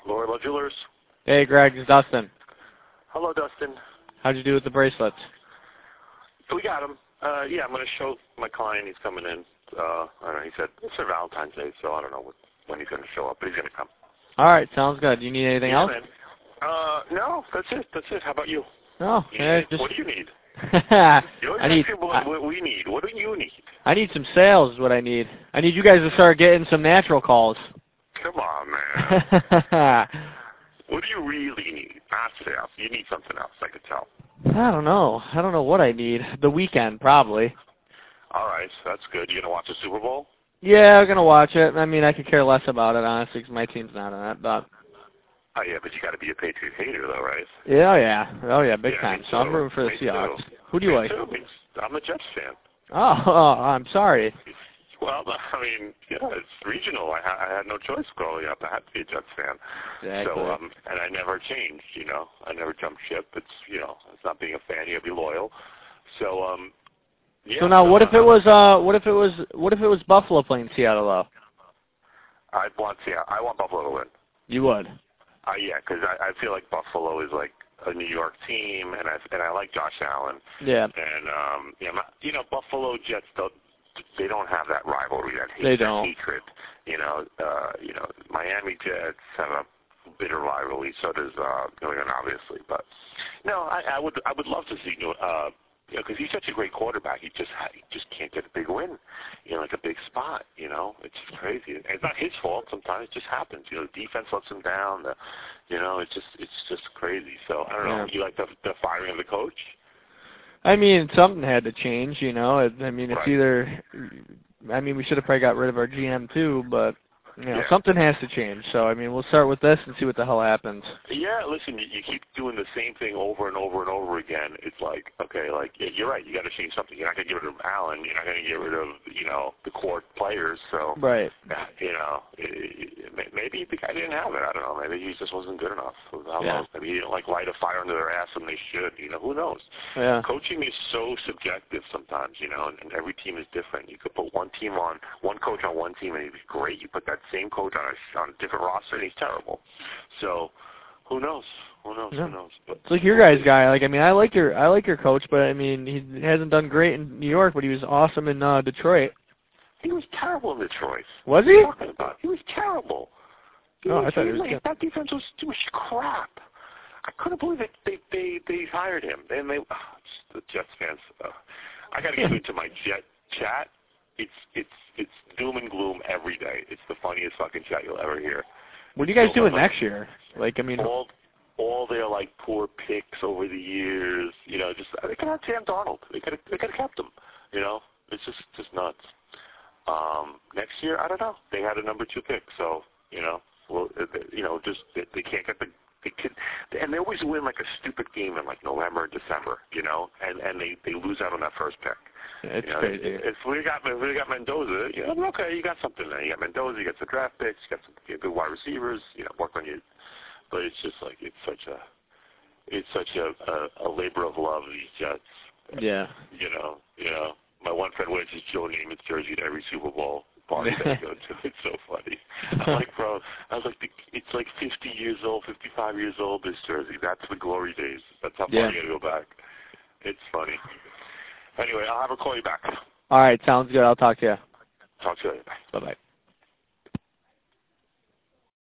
Laura Jewelers. Hey, Greg, it's Dustin. Hello, Dustin. How'd you do with the bracelets? We got them. Yeah, I'm going to show my client. He's coming in. I don't know. He said it's for Valentine's Day, so I don't know when he's going to show up, but he's going to come. All right, sounds good. Do you need anything else? Man. No, that's it. That's it. How about you? No. What do you need? You always I need ask people what we need. What do you need? I need some sales is what I need. I need you guys to start getting some natural calls. Come on, man. What do you really need? Not sales. You need something else, I could tell. I don't know. I don't know what I need. The weekend, probably. All right, so that's good. You going to watch the Super Bowl? Yeah, I'm going to watch it. I mean, I could care less about it, honestly, because my team's not in it. But Oh, yeah, but you got to be a Patriot hater, though, right? Yeah, oh, yeah, big time. So I'm too. rooting for the Me Seahawks. too. Who do you like? Too. I'm a Jets fan. Oh, I'm sorry. Well, I mean, yeah, it's regional. I had no choice growing up. I had to be a Jets fan. Exactly. So, and I never changed, I never jumped ship. It's, it's not being a fan. You got to be loyal. So, yeah. So now, what if it was Buffalo playing Seattle, though? I want Buffalo to win. You would? Yeah, because I feel like Buffalo is like a New York team, and I like Josh Allen. Yeah. And Buffalo Jets they don't have that rivalry, that hatred. Miami Jets have a bitter rivalry. So does New England, obviously. But no, I would love to see because he's such a great quarterback. He just can't get a big win, like a big spot. It's just crazy. And it's not his fault. Sometimes it just happens. The defense lets him down. It's just crazy. So I don't know. You like the firing of the coach? I mean, something had to change. I mean, it's right. either. I mean, we should have probably got rid of our GM too, but. Something has to change. So, I mean, we'll start with this and see what the hell happens. Yeah, listen, you keep doing the same thing over and over and over again. It's like, okay, you're right. You got to change something. You're not going to get rid of Allen. You're not going to get rid of, the core players. So, right. Maybe the guy didn't have it. I don't know. Maybe he just wasn't good enough. Who knows? Maybe he didn't light a fire under their ass when they should. Who knows? Yeah. Coaching is so subjective sometimes, and every team is different. You could put one coach on one team and he'd be great. You put that same coach on a different roster, and he's terrible. So, who knows? Yeah. Who knows? But it's like your guys' guy. I mean, I like your coach, but I mean, he hasn't done great in New York, but he was awesome in Detroit. He was terrible in Detroit. Was he? He was terrible. I thought he was good. That defense was crap. I couldn't believe it. They hired him, and the Jets fans. I got to get into my Jet chat. It's doom and gloom every day. It's the funniest fucking chat you'll ever hear. What are you guys doing next year? All their poor picks over the years. They could have Sam Darnold. They could have kept him. It's just nuts. Next year, I don't know. They had a number 2 pick, so they can't get and they always win a stupid game in November or December, and they lose out on that first pick. It's crazy. If we got Mendoza, okay, you got something there. You got Mendoza, you got some draft picks, you got some good wide receivers, work on you. But it's just it's such a labor of love, these Jets. Yeah. My one friend wears his Joe Namath's jersey to every Super Bowl party that I go to. It's so funny. I'm like, bro, it's 50 years old, 55 years old, this jersey. That's the glory days. That's how far you got to go back. It's funny. Anyway, I'll have her call you back. All right, sounds good. I'll talk to you. Talk to you later. Bye-bye.